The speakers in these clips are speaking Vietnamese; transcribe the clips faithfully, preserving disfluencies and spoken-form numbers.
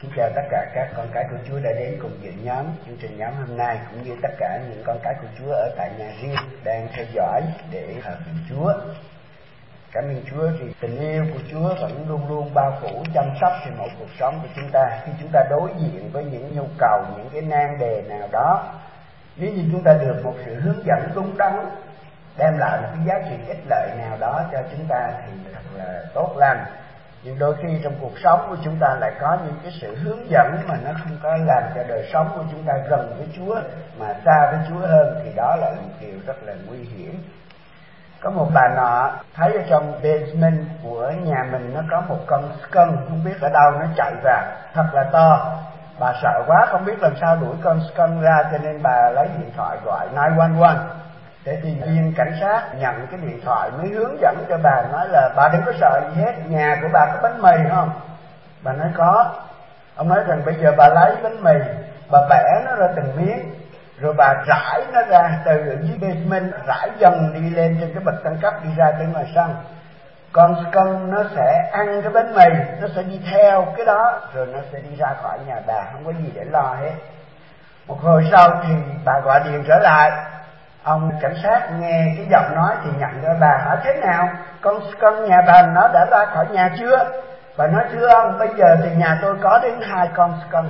Xin chào tất cả các con cái của Chúa đã đến cùng dự nhóm chương trình nhóm hôm nay, cũng như tất cả những con cái của Chúa ở tại nhà riêng đang theo dõi để thờ phượng Chúa. Cảm ơn Chúa vì tình yêu của Chúa vẫn luôn luôn bao phủ chăm sóc trên mỗi cuộc sống của chúng ta. Khi chúng ta đối diện với những nhu cầu, những cái nan đề nào đó, nếu như chúng ta được một sự hướng dẫn đúng đắn, đem lại một cái giá trị ích lợi nào đó cho chúng ta thì thật là tốt lành. Nhưng đôi khi trong cuộc sống của chúng ta lại có những cái sự hướng dẫn mà nó không có làm cho đời sống của chúng ta gần với Chúa mà xa với Chúa hơn, thì đó là một điều rất là nguy hiểm. Có một bà nọ thấy ở trong basement của nhà mình nó có một con skunk, không biết ở đâu nó chạy vào thật là to. Bà sợ quá không biết làm sao đuổi con skunk ra, cho nên bà lấy điện thoại gọi chín một một để tìm viên cảnh sát nhận cái điện thoại, mới hướng dẫn cho bà, nói là bà đừng có sợ gì hết, nhà của bà có bánh mì không? Bà nói có. Ông nói rằng bây giờ bà lấy bánh mì, bà bẻ nó ra từng miếng, rồi bà rải nó ra từ dưới basement, rải dần đi lên trên cái bậc thang cấp đi ra tới ngoài sân. Con skunk nó sẽ ăn cái bánh mì, nó sẽ đi theo cái đó, rồi nó sẽ đi ra khỏi nhà bà, không có gì để lo hết. Một hồi sau thì bà gọi điện trở lại. Ông cảnh sát nghe cái giọng nói thì nhận ra bà, hỏi thế nào, con skunk nhà bà nó đã ra khỏi nhà chưa? Bà nói thưa ông, bây giờ thì nhà tôi có đến hai con skunk.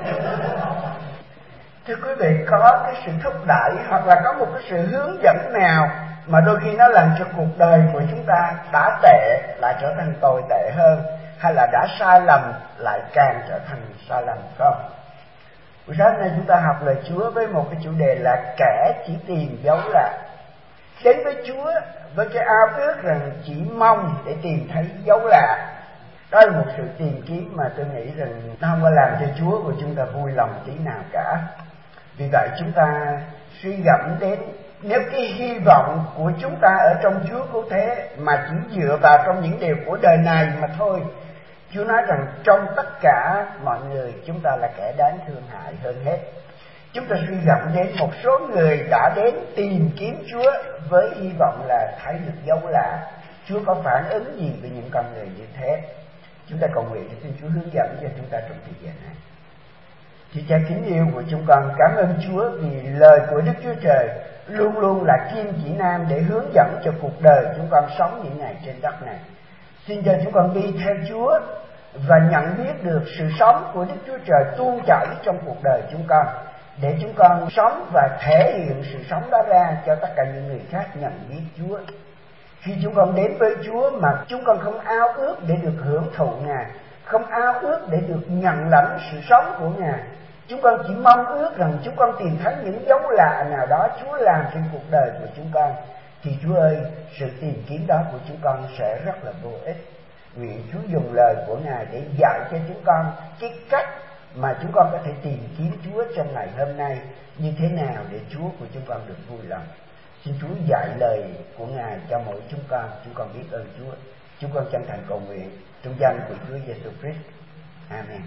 Thưa quý vị, có cái sự thúc đẩy hoặc là có một cái sự hướng dẫn nào mà đôi khi nó làm cho cuộc đời của chúng ta đã tệ lại trở thành tồi tệ hơn, hay là đã sai lầm lại càng trở thành sai lầm không? Buổi sáng nay chúng ta học lời Chúa với một cái chủ đề là kẻ chỉ tìm dấu lạ. Đến với Chúa với cái ao ước rằng chỉ mong để tìm thấy dấu lạ, đó là một sự tìm kiếm mà tôi nghĩ rằng nó không có làm cho Chúa của chúng ta vui lòng tí nào cả. Vì vậy chúng ta suy gẫm đến, nếu cái hy vọng của chúng ta ở trong Chúa cứu thế mà chỉ dựa vào trong những điều của đời này mà thôi, Chúa nói rằng trong tất cả mọi người chúng ta là kẻ đáng thương hại hơn hết. Chúng ta suy gẫm đến một số người đã đến tìm kiếm Chúa với hy vọng là thấy được dấu lạ. Chúa có phản ứng gì với những con người như thế? Chúng ta cầu nguyện để xin Chúa hướng dẫn cho chúng ta trong thời gian này. Chị cha kính yêu của chúng con, cảm ơn Chúa vì lời của Đức Chúa Trời luôn luôn là kim chỉ nam để hướng dẫn cho cuộc đời chúng con sống những ngày trên đất này. Xin cho chúng con đi theo Chúa và nhận biết được sự sống của Đức Chúa Trời tuôn chảy trong cuộc đời chúng con, để chúng con sống và thể hiện sự sống đó ra cho tất cả những người khác nhận biết Chúa. Khi chúng con đến với Chúa mà chúng con không ao ước để được hưởng thụ Ngài, không ao ước để được nhận lãnh sự sống của Ngài, chúng con chỉ mong ước rằng chúng con tìm thấy những dấu lạ nào đó Chúa làm trên cuộc đời của chúng con, thì Chúa ơi, sự tìm kiếm đó của chúng con sẽ rất là vô ích. Nguyện Chúa dùng lời của Ngài để dạy cho chúng con cái cách mà chúng con có thể tìm kiếm Chúa trong ngày hôm nay như thế nào để Chúa của chúng con được vui lòng. Xin Chúa dạy lời của Ngài cho mỗi chúng con. Chúng con biết ơn Chúa. Chúng con chân thành cầu nguyện trong danh của Chúa Giêsu Christ. Amen.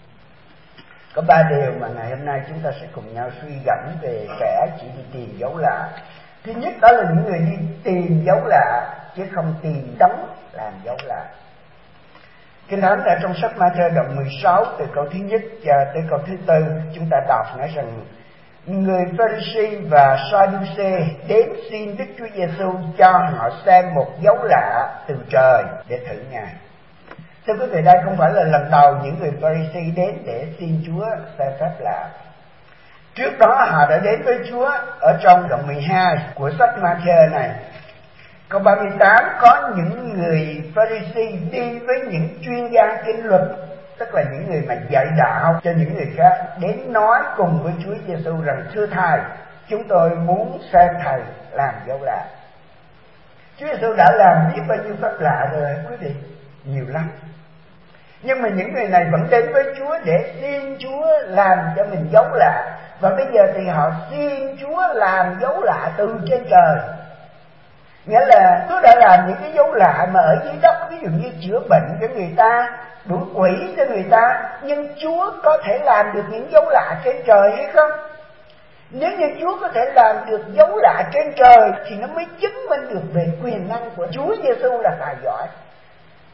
Có ba điều mà ngày hôm nay chúng ta sẽ cùng nhau suy gẫm về kẻ chỉ đi tìm dấu lạ. Thứ nhất, đó là những người đi tìm dấu lạ chứ không tìm đấng làm dấu lạ. Kinh Thánh ở trong sách Ma-thơ đoạn mười sáu từ câu thứ nhất cho tới câu thứ tư, chúng ta đọc nói rằng người Pha-ri-si và Sa-đu-xê đến xin Đức Chúa Giêsu cho họ xem một dấu lạ từ trời để thử Ngài. Thưa quý vị, đây không phải là lần đầu những người Pha-ri-si đến để xin Chúa xem phép lạ. Trước đó họ đã đến với Chúa ở trong đoạn mười hai của sách Ma-thơ này. Câu ba mươi tám, có những người Pha-ri-si đi với những chuyên gia kinh luật, tức là những người mà dạy đạo cho những người khác, đến nói cùng với Chúa Giêsu rằng thưa Thầy, chúng tôi muốn xem Thầy làm dấu lạ. Chúa Giêsu đã làm biết bao nhiêu phép lạ rồi quý vị, nhiều lắm. Nhưng mà những người này vẫn đến với Chúa để xin Chúa làm cho mình dấu lạ. Và bây giờ thì họ xin Chúa làm dấu lạ từ trên trời. Nghĩa là Chúa đã làm những cái dấu lạ mà ở dưới đất, ví dụ như chữa bệnh cho người ta, đuổi quỷ cho người ta, nhưng Chúa có thể làm được những dấu lạ trên trời hay không? Nếu như Chúa có thể làm được dấu lạ trên trời thì nó mới chứng minh được về quyền năng của Chúa Giêsu là tài giỏi.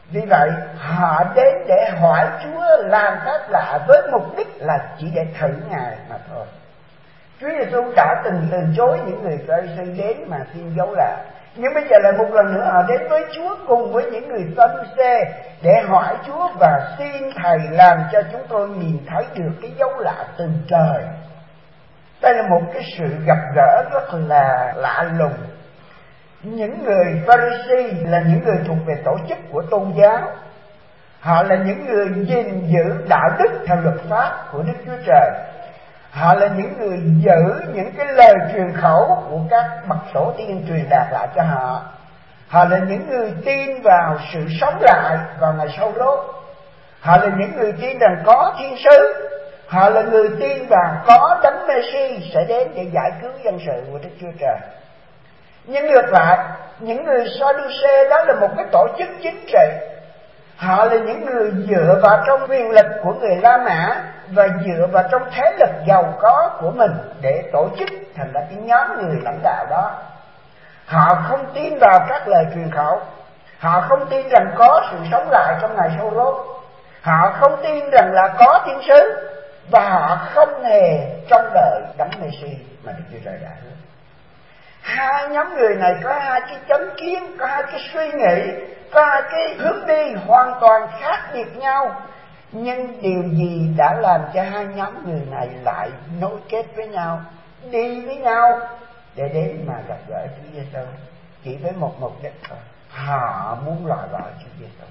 Vì vậy họ đến để hỏi Chúa làm phép lạ với mục đích là chỉ để thử Ngài mà thôi. Chúa Giêsu đã từng từ chối những người Pha-ri-si đến mà xin dấu lạ, nhưng bây giờ lại một lần nữa họ đến với Chúa cùng với những người Pha-ri-si để hỏi Chúa và xin Thầy làm cho chúng tôi nhìn thấy được cái dấu lạ từ trời. Đây là một cái sự gặp gỡ rất là lạ lùng. Những người Pha-ri-si là những người thuộc về tổ chức của tôn giáo. Họ là những người gìn giữ đạo đức theo luật pháp của Đức Chúa Trời. Họ là những người giữ những cái lời truyền khẩu của các bậc tổ tiên truyền đạt lại cho họ. Họ là những người tin vào sự sống lại vào ngày sau rốt. Họ là những người tin rằng có thiên sứ. Họ là người tin vào có Đấng Mê-si sẽ đến để giải cứu dân sự của Đức Chúa Trời. Nhưng ngược lại, những người Sa-đu-xê đó là một cái tổ chức chính trị. Họ là những người dựa vào trong quyền lực của người La Mã và dựa vào trong thế lực giàu có của mình để tổ chức thành ra cái nhóm người lãnh đạo đó. Họ không tin vào các lời truyền khẩu. Họ không tin rằng có sự sống lại trong ngày sau rốt. Họ không tin rằng là có thiên sứ. Và họ không hề trông đợi Đấng Mê-si mà Đức Chúa Trời đã hứa. Hai nhóm người này có hai cái chánh kiến, có hai cái suy nghĩ, có hai cái hướng đi hoàn toàn khác biệt nhau. Nhưng điều gì đã làm cho hai nhóm người này lại nối kết với nhau, đi với nhau để đến mà gặp gỡ Chúa Giêsu? Chỉ với một mục đích thôi, họ muốn loại bỏ Chúa Giêsu.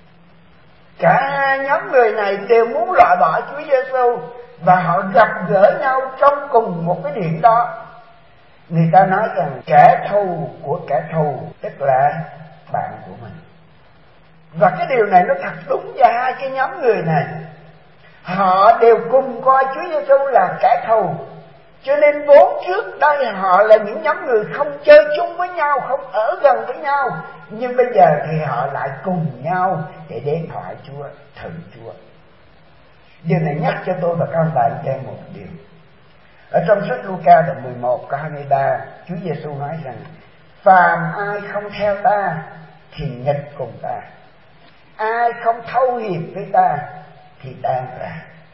Cả hai nhóm người này đều muốn loại bỏ Chúa Giêsu và họ gặp gỡ nhau trong cùng một cái điểm đó. Người ta nói rằng kẻ thù của kẻ thù tức là bạn của mình. Và cái điều này nó thật đúng cho hai cái nhóm người này. Họ đều cùng coi Chúa Giêsu là kẻ thù. Cho nên vốn trước đây họ là những nhóm người không chơi chung với nhau, không ở gần với nhau. Nhưng bây giờ thì họ lại cùng nhau để đến hỏi Chúa, thử Chúa. Điều này nhắc cho tôi và các bạn thêm một điều. Ở trong sách Luca đoạn mười một câu hai mươi ba, Chúa Giêsu nói rằng: phàm ai không theo ta thì nghịch cùng ta, ai không thâu hiệp với ta thì tan ra.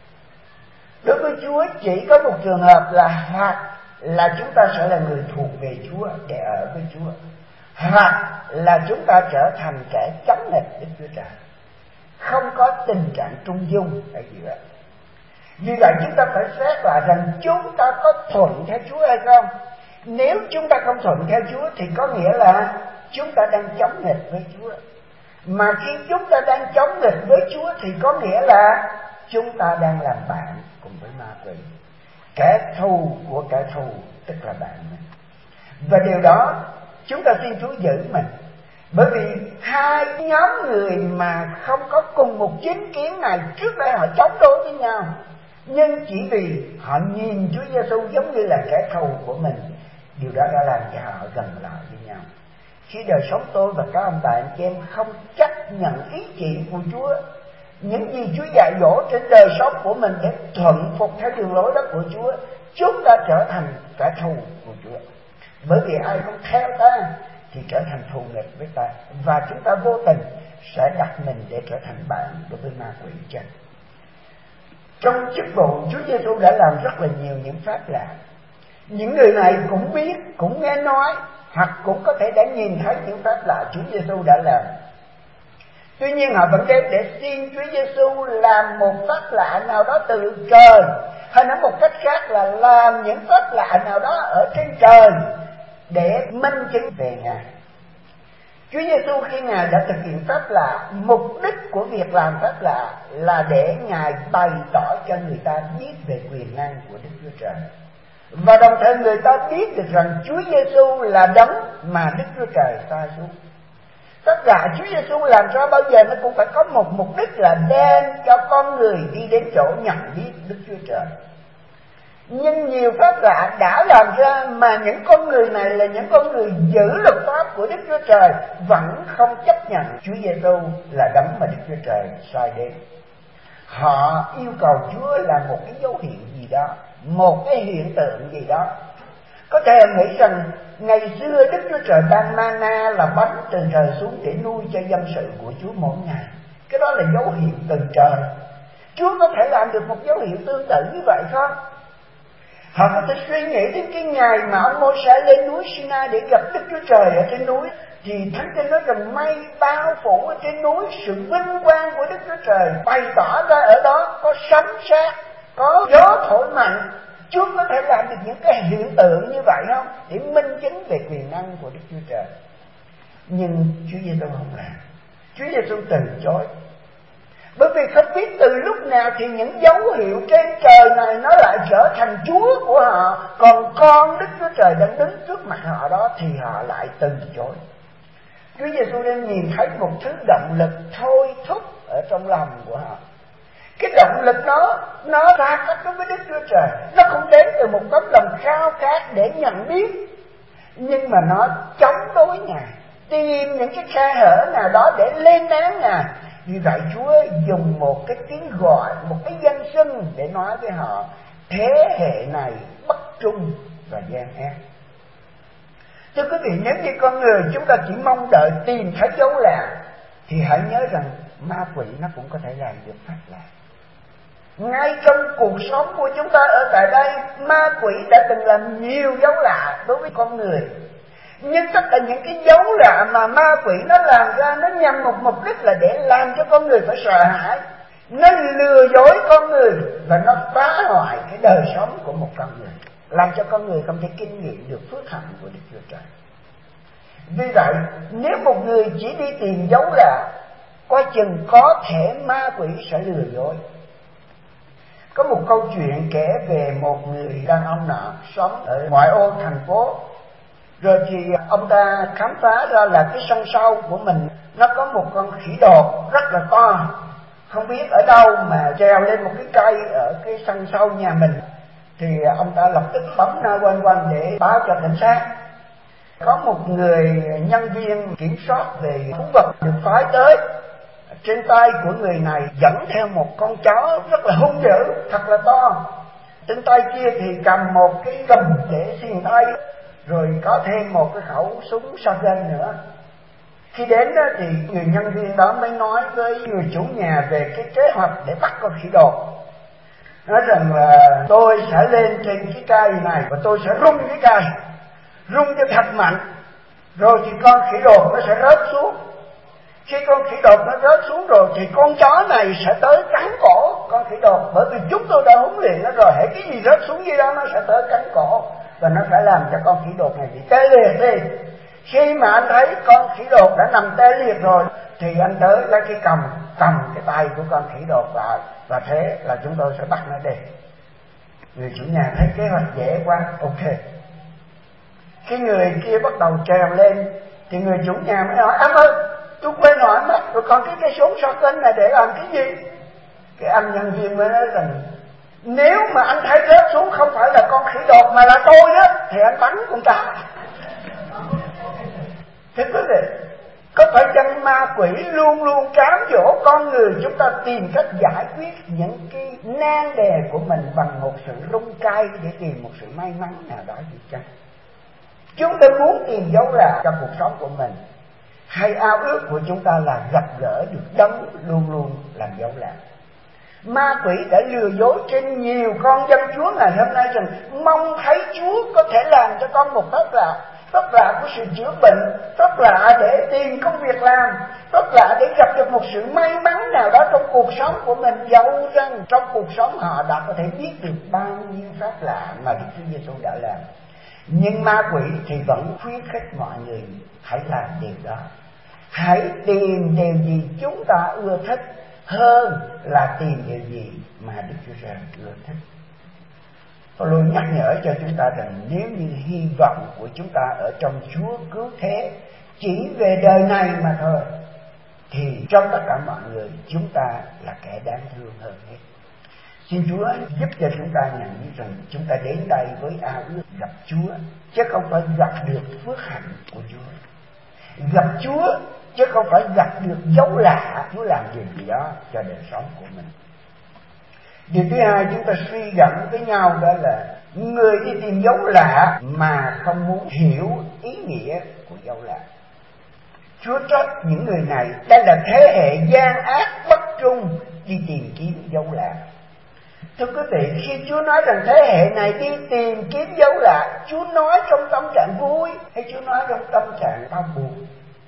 Đối với Chúa chỉ có một trường hợp là hoặc là chúng ta sẽ là người thuộc về Chúa để ở với Chúa, hoặc là chúng ta trở thành kẻ chống nghịch Đức Chúa Trời. Không có tình trạng trung dung ở giữa. Vì vậy chúng ta phải xét lại rằng chúng ta có thuận theo Chúa hay không. Nếu chúng ta không thuận theo Chúa thì có nghĩa là chúng ta đang chống nghịch với Chúa. Mà khi chúng ta đang chống nghịch với Chúa thì có nghĩa là chúng ta đang làm bạn cùng với ma quỷ. Kẻ thù của kẻ thù tức là bạn mình. Và điều đó chúng ta xin Chúa giữ mình. Bởi vì hai nhóm người mà không có cùng một chính kiến này, trước đây họ chống đối với nhau, nhưng chỉ vì họ nhìn Chúa Giêsu giống như là kẻ thù của mình, điều đó đã làm cho họ gần lại với nhau. Khi đời sống tôi và các ông bạn chị em không chấp nhận ý chỉ của Chúa, những gì Chúa dạy dỗ trên đời sống của mình để thuận phục theo đường lối đó của Chúa, chúng ta trở thành kẻ thù của Chúa. Bởi vì ai không theo ta thì trở thành thù nghịch với ta, và chúng ta vô tình sẽ đặt mình để trở thành bạn đối với ma quỷ chân. Trong chức vụ, Chúa Giêsu đã làm rất là nhiều những phép lạ. Những người này cũng biết, cũng nghe nói, hoặc cũng có thể đã nhìn thấy những phép lạ Chúa Giêsu đã làm. Tuy nhiên họ vẫn đến để xin Chúa Giêsu làm một phép lạ nào đó từ trời, hay nói một cách khác là làm những phép lạ nào đó ở trên trời để minh chứng về Ngài. Chúa Giêsu khi Ngài đã thực hiện phép lạ, mục đích của việc làm phép lạ là để Ngài bày tỏ cho người ta biết về quyền năng của Đức Chúa Trời. Và đồng thời người ta biết được rằng Chúa Giêsu là đấng mà Đức Chúa Trời sai xuống. Tất cả Chúa Giêsu làm ra bao giờ nó cũng phải có một mục đích là đem cho con người đi đến chỗ nhận biết Đức Chúa Trời. Nhưng nhiều phép lạ đã làm ra mà những con người này là những con người giữ luật pháp của Đức Chúa Trời vẫn không chấp nhận Chúa Giêsu là đấng mà Đức Chúa Trời sai đến. Họ yêu cầu Chúa là một cái dấu hiệu gì đó, một cái hiện tượng gì đó. Có thể em nghĩ rằng ngày xưa Đức Chúa Trời ban mana là bánh từ trời xuống để nuôi cho dân sự của Chúa mỗi ngày. Cái đó là dấu hiệu từ trời. Chúa có thể làm được một dấu hiệu tương tự như vậy không? Họ có thể suy nghĩ đến cái ngày mà ông Môi-se lên núi Sinai để gặp Đức Chúa Trời ở trên núi, thì Thánh Kinh nói rằng mây bao phủ ở trên núi, sự vinh quang của Đức Chúa Trời bày tỏ ra ở đó, có sấm sét, có gió thổi mạnh. Chúa có thể làm được những cái hiện tượng như vậy không? Để minh chứng về quyền năng của Đức Chúa Trời. Nhưng Chúa Giêsu không làm. Chúa Giêsu từ chối. Bởi vì không biết từ lúc nào thì những dấu hiệu trên trời này nó lại trở thành Chúa của họ, còn con Đức Chúa Trời đang đứng trước mặt họ đó thì họ lại từ chối. Chúa Giêsu đang nhìn thấy một thứ động lực thôi thúc ở trong lòng của họ. Cái động lực đó nó ra cách đối với Đức Chúa Trời, nó không đến từ một tấm lòng khao khát để nhận biết, nhưng mà nó chống đối Ngài, tìm những cái khe hở nào đó để lên án Ngài. Vì vậy Chúa dùng một cái tiếng gọi, một cái danh xưng để nói với họ: thế hệ này bất trung và gian ác. Thưa quý vị, nếu như con người chúng ta chỉ mong đợi tìm thấy dấu lạ, thì hãy nhớ rằng ma quỷ nó cũng có thể làm được phép lạ. Ngay trong cuộc sống của chúng ta ở tại đây, ma quỷ đã từng làm nhiều dấu lạ đối với con người. Nhưng tất cả những cái dấu lạ mà ma quỷ nó làm ra, nó nhằm một mục đích là để làm cho con người phải sợ hãi. Nó lừa dối con người và nó phá hoại cái đời sống của một con người, làm cho con người không thể kinh nghiệm được phước hạnh của Đức Chúa Trời. Vì vậy, nếu một người chỉ đi tìm dấu lạ, coi chừng có thể ma quỷ sẽ lừa dối. Có một câu chuyện kể về một người đàn ông nọ sống ở ngoại ô thành phố. Rồi thì ông ta khám phá ra là cái sân sau của mình nó có một con khỉ đột rất là to, không biết ở đâu mà treo lên một cái cây ở cái sân sau nhà mình. Thì ông ta lập tức bấm nơ quanh quanh để báo cho cảnh sát. Có một người nhân viên kiểm soát về thú vật được phái tới. Trên tay của người này dẫn theo một con chó rất là hung dữ, thật là to. Trên tay kia thì cầm một cái gầm để xiềng tay, rồi có thêm một cái khẩu súng shotgun nữa. Khi đến đó thì người nhân viên đó mới nói với người chủ nhà về cái kế hoạch để bắt con khỉ đột. Nói rằng là tôi sẽ lên trên cái cây này và tôi sẽ rung cái cây, rung cho thật mạnh, rồi thì con khỉ đột nó sẽ rớt xuống. Khi con khỉ đột nó rớt xuống rồi thì con chó này sẽ tới cắn cổ con khỉ đột, bởi vì chúng tôi đã huấn luyện nó rồi, hễ cái gì rớt xuống dưới đó nó sẽ tới cắn cổ và nó phải làm cho con khỉ đột này bị tê liệt đi. Khi mà anh thấy con khỉ đột đã nằm tê liệt rồi thì anh tới lấy cái cầm cầm cái tay của con khỉ đột lại, và thế là chúng tôi sẽ bắt nó đi. Người chủ nhà thấy kế hoạch dễ quá, ok. Khi người kia bắt đầu trèo lên thì người chủ nhà mới hỏi: anh ơi, tôi quên hỏi mất rồi, còn cái cây súng shotgun này để làm cái gì? Cái anh nhân viên mới nói rằng: nếu mà anh thấy rớt xuống không phải là con khỉ đột mà là tôi á, thì anh bắn con ta. Thế quý vị, có phải chăng ma quỷ luôn luôn cám dỗ con người chúng ta tìm cách giải quyết những cái nan đề của mình bằng một sự rung cay để tìm một sự may mắn nào đó gì chăng? Chúng ta muốn tìm dấu lạ trong cuộc sống của mình, hay ao ước của chúng ta là gặp gỡ được đấng luôn luôn làm dấu lạ? Ma quỷ đã lừa dối trên nhiều con dân Chúa ngày hôm nay rằng mong thấy Chúa có thể làm cho con một phép lạ, phép lạ của sự chữa bệnh, phép lạ để tìm công việc làm, phép lạ để gặp được một sự may mắn nào đó trong cuộc sống của mình, dẫu rằng trong cuộc sống họ đã có thể biết được bao nhiêu phép lạ mà Đức Chúa Giêsu đã làm. Nhưng ma quỷ thì vẫn khuyến khích mọi người hãy làm điều đó, hãy tìm điều gì chúng ta ưa thích hơn là tìm điều gì mà Đức Chúa Trời ưa thích. Tôi luôn nhắc nhở cho chúng ta rằng nếu như hy vọng của chúng ta ở trong Chúa cứu thế chỉ về đời này mà thôi, thì trong tất cả mọi người chúng ta là kẻ đáng thương hơn hết. Xin Chúa giúp cho chúng ta nhận biết rằng chúng ta đến đây với ao ước gặp Chúa, chứ không phải gặp được phước hạnh của Chúa. Gặp Chúa chứ không phải gặp được dấu lạ Chúa làm điều gì đó cho đời sống của mình. Điều thứ hai chúng ta suy gẫm với nhau đó là người đi tìm dấu lạ mà không muốn hiểu ý nghĩa của dấu lạ. Chúa trách những người này đây là thế hệ gian ác bất trung đi tìm kiếm dấu lạ. Thưa quý vị, khi Chúa nói rằng thế hệ này đi tìm kiếm dấu lạ, Chúa nói trong tâm trạng vui hay Chúa nói trong tâm trạng đau buồn?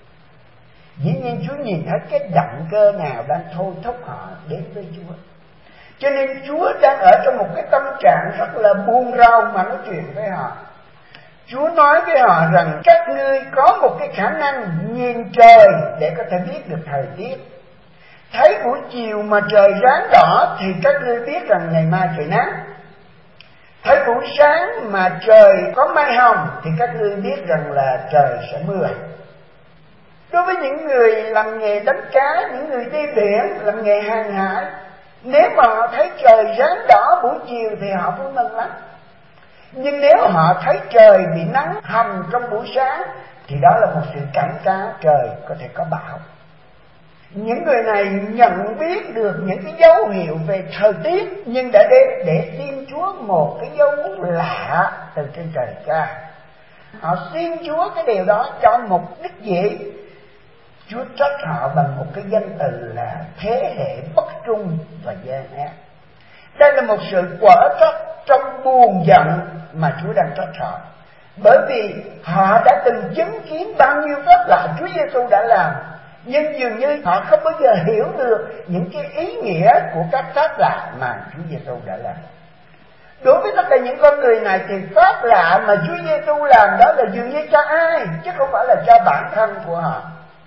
Dĩ nhiên Chúa nhìn thấy cái động cơ nào đang thôi thúc họ đến với Chúa. Cho nên Chúa đang ở trong một cái tâm trạng rất là buồn rầu mà nói chuyện với họ. Chúa nói với họ rằng các ngươi có một cái khả năng nhìn trời để có thể biết được thời tiết. Thấy buổi chiều mà trời ráng đỏ thì các ngươi biết rằng ngày mai trời nắng. Thấy buổi sáng mà trời có mây hồng thì các ngươi biết rằng là trời sẽ mưa. Đối với những người làm nghề đánh cá, những người đi biển, làm nghề hàng hải, nếu mà họ thấy trời ráng đỏ buổi chiều thì họ vui mừng lắm. Nhưng nếu họ thấy trời bị nắng hầm trong buổi sáng thì đó là một sự cảnh cáo trời có thể có bão. Những người này nhận biết được những cái dấu hiệu về thời tiết, nhưng đã đến để xin Chúa một cái dấu lạ từ trên trời Cha. Họ xin Chúa cái điều đó cho mục đích gì? Chúa trách họ bằng một cái danh từ là thế hệ bất trung và gian ác. Đây là một sự quở trách trong buồn giận mà Chúa đang trách họ. Bởi vì họ đã từng chứng kiến bao nhiêu phép lạ Chúa Giêsu đã làm, nhưng dường như họ không bao giờ hiểu được những cái ý nghĩa của các phép lạ mà Chúa Giêsu đã làm. Đối với tất cả những con người này thì phép lạ mà Chúa Giêsu làm đó là dường như cho ai, chứ không phải là cho bản thân của họ.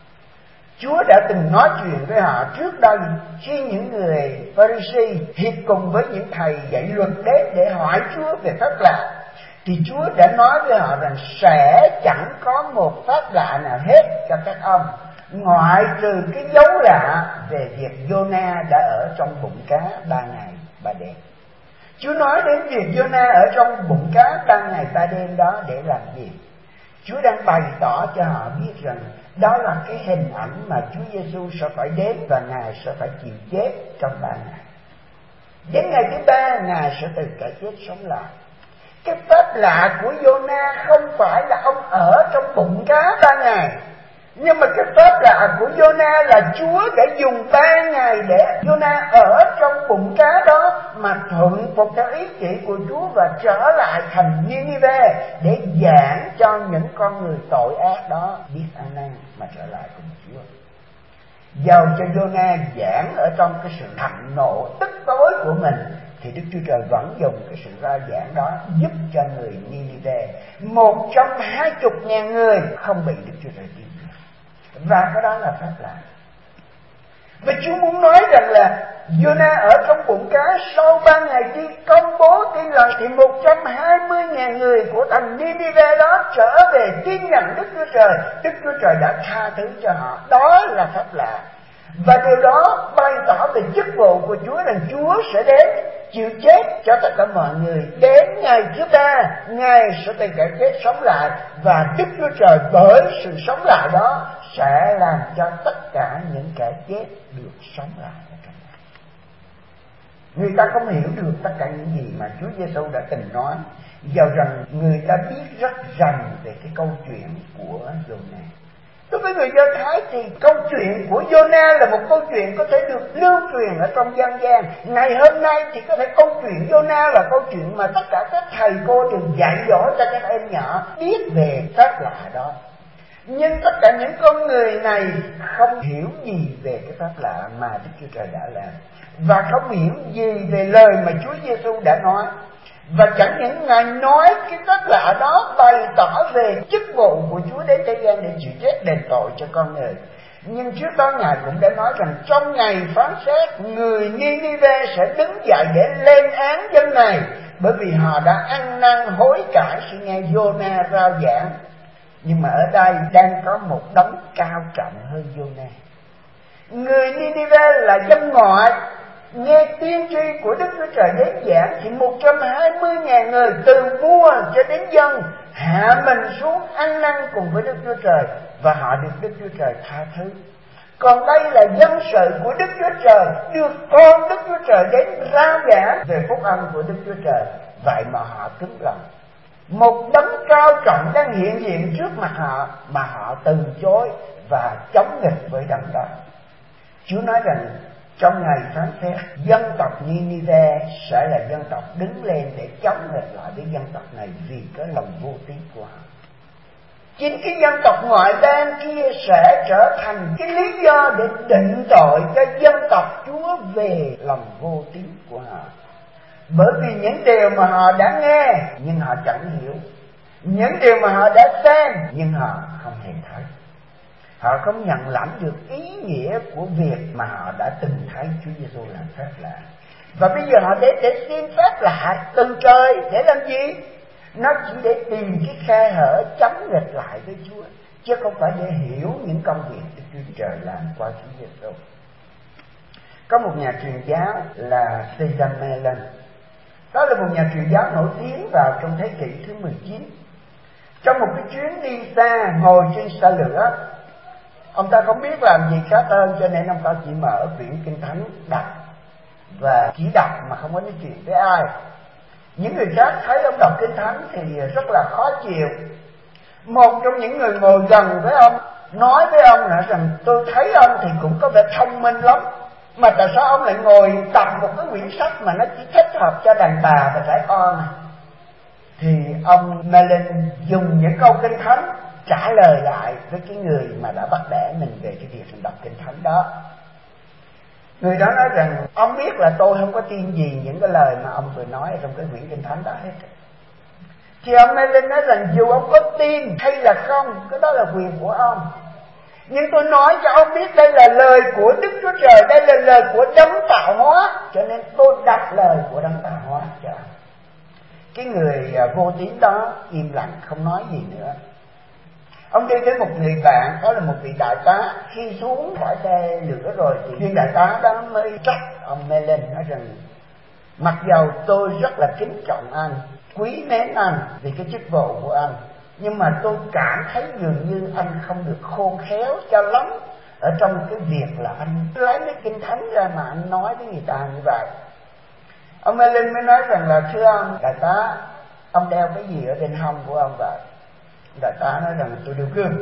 Chúa đã từng nói chuyện với họ trước đây khi những người Pha-ri-si hiệp cùng với những thầy dạy luật đến để hỏi Chúa về phép lạ, thì Chúa đã nói với họ rằng sẽ chẳng có một phép lạ nào hết cho các ông, ngoại trừ cái dấu lạ về việc Giô-na đã ở trong bụng cá ba ngày ba đêm. Chúa nói đến việc Giô-na ở trong bụng cá ba ngày ba đêm đó để làm gì? Chúa đang bày tỏ cho họ biết rằng đó là cái hình ảnh mà Chúa Giêsu sẽ phải đến và Ngài sẽ phải chịu chết trong ba ngày. Đến ngày thứ ba Ngài sẽ từ cái chết sống lại. Cái phép lạ của Giô-na không phải là ông ở trong bụng cá ba ngày, nhưng mà cái phép lạ của Giô-na là Chúa đã dùng ba ngày để Giô-na ở trong bụng cá đó mà thuận phục theo ý chỉ của Chúa và trở lại thành Ni-ni-vê để giảng cho những con người tội ác đó biết ăn năn mà trở lại cùng Chúa. Dầu cho Giô-na giảng ở trong cái sự thạnh nộ tức tối của mình thì Đức Chúa Trời vẫn dùng cái sự ra giảng đó giúp cho người Ni-ni-vê, một trong hai chục ngàn người không bị Đức Chúa Trời tiêu diệt. Và cái đó là phép lạ. Và Chúa muốn nói rằng là Giô-na ở trong bụng cá sau ba ngày đi công bố tin lành thì một trăm hai mươi ngàn người của thành Ni-ni-vê đó trở về tin nhận Đức Chúa Trời. Đức Chúa Trời đã tha thứ cho họ. Đó là phép lạ. Và điều đó bày tỏ về chức vụ của Chúa rằng Chúa sẽ đến chịu chết cho tất cả mọi người. Đến ngày thứ ba, Ngài sẽ từ cái chết sống lại, và Đức Chúa Trời bởi sự sống lại đó sẽ làm cho tất cả những kẻ chết được sống lại. Người ta không hiểu được tất cả những gì mà Chúa Giêsu đã từng nói, dầu rằng người ta biết rất rành về cái câu chuyện của Giô-na. Đối với người Do Thái thì câu chuyện của Giô-na là một câu chuyện có thể được lưu truyền ở trong dân gian. Ngày hôm nay thì có thể câu chuyện Giô-na là câu chuyện mà tất cả các thầy cô đều dạy dỗ cho các em nhỏ biết về phép lạ đó. Nhưng tất cả những con người này không hiểu gì về cái phép lạ mà Đức Chúa Trời đã làm, và không hiểu gì về lời mà Chúa Giêsu đã nói. Và chẳng những Ngài nói cái phép lạ đó bày tỏ về chức vụ của Chúa đến thế gian để chịu chết đền tội cho con người, nhưng trước đó Ngài cũng đã nói rằng trong ngày phán xét, người Ni-ni-vê sẽ đứng dậy để lên án dân này, bởi vì họ đã ăn năn hối cải khi nghe Giô-na rao giảng. Nhưng mà ở đây đang có một đấng cao trọng hơn Giô-na. Người Ni-ni-vê là dân ngoại, nghe tiên tri của Đức Chúa Trời đến giảng thì một trăm hai mươi ngàn người từ vua cho đến dân hạ mình xuống ăn năn cùng với Đức Chúa Trời, và họ được Đức Chúa Trời tha thứ. Còn đây là dân sự của Đức Chúa Trời, được con Đức Chúa Trời đến rao giảng về phúc âm của Đức Chúa Trời. Vậy mà họ cứng lòng. Một đấng cao trọng đang hiện diện trước mặt họ mà họ từ chối và chống nghịch với đấng đó. Chúa nói rằng trong ngày phán xét, dân tộc Ninive sẽ là dân tộc đứng lên để chống nghịch lại với dân tộc này vì cái lòng vô tín của họ. Chính cái dân tộc ngoại bang kia sẽ trở thành cái lý do để định tội cho dân tộc Chúa về lòng vô tín của họ. Bởi vì những điều mà họ đã nghe nhưng họ chẳng hiểu, những điều mà họ đã xem nhưng họ không hề thấy. Họ không nhận lãnh được ý nghĩa của việc mà họ đã từng thấy Chúa Giêsu làm phép lạ. Và bây giờ họ đến để xin phép lạ từ trời để làm gì? Nó chỉ để tìm cái khe hở chống nghịch lại với Chúa, chứ không phải để hiểu những công việc Đức Chúa Trời làm qua Chúa Giêsu. Có một nhà truyền giáo là Cesar Mellen. Đó là một nhà truyền giáo nổi tiếng vào trong thế kỷ thứ mười chín. Trong một cái chuyến đi xa, ngồi trên xe lửa, ông ta không biết làm gì khác hơn, cho nên ông ta chỉ mở quyển Kinh Thánh đọc và chỉ đọc mà không có nói chuyện với ai. Những người khác thấy ông đọc Kinh Thánh thì rất là khó chịu. Một trong những người ngồi gần với ông nói với ông rằng tôi thấy ông thì cũng có vẻ thông minh lắm, mà tại sao ông lại ngồi đọc một cái quyển sách mà nó chỉ thích hợp cho đàn bà và trẻ con này? Thì ông Mellen dùng những câu Kinh Thánh trả lời lại với cái người mà đã bắt bẻ mình về cái việc mình đọc Kinh Thánh đó. Người đó nói rằng ông biết là tôi không có tin gì những cái lời mà ông vừa nói trong cái quyển Kinh Thánh đó hết. Thì ông Mellen nói rằng dù ông có tin hay là không, cái đó là quyền của ông. Nhưng tôi nói cho ông biết đây là lời của Đức Chúa Trời, đây là lời của đấng tạo hóa, cho nên tôi đặt lời của đấng tạo hóa cho ông. Cái người vô tín đó im lặng không nói gì nữa. Ông đi tới một người bạn, đó là một vị đại tá. Khi xuống khỏi xe lửa rồi thì viên đại tá đó mới trách ông Mellen, nói rằng mặc dầu tôi rất là kính trọng anh, quý mến anh vì cái chức vụ của anh, nhưng mà tôi cảm thấy dường như anh không được khôn khéo cho lắm ở trong cái việc là anh lấy cái Kinh Thánh ra mà anh nói với người ta như vậy. Ông Mellen mới nói rằng là thưa ông đại tá, ông đeo cái gì ở bên hông của ông vậy? Đại tá nói rằng tôi đeo gươm.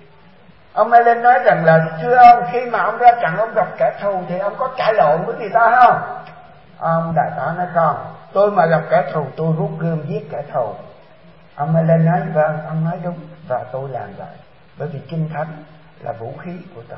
Ông Mellen nói rằng là thưa ông, khi mà ông ra trận ông gặp kẻ thù thì ông có cãi lộn với người ta không? Ông đại tá nói không, tôi mà gặp kẻ thù tôi rút gươm giết kẻ thù. Ông Mellen nói vâng, ông nói đúng và tôi làm vậy, bởi vì Kinh Thánh là vũ khí của tôi.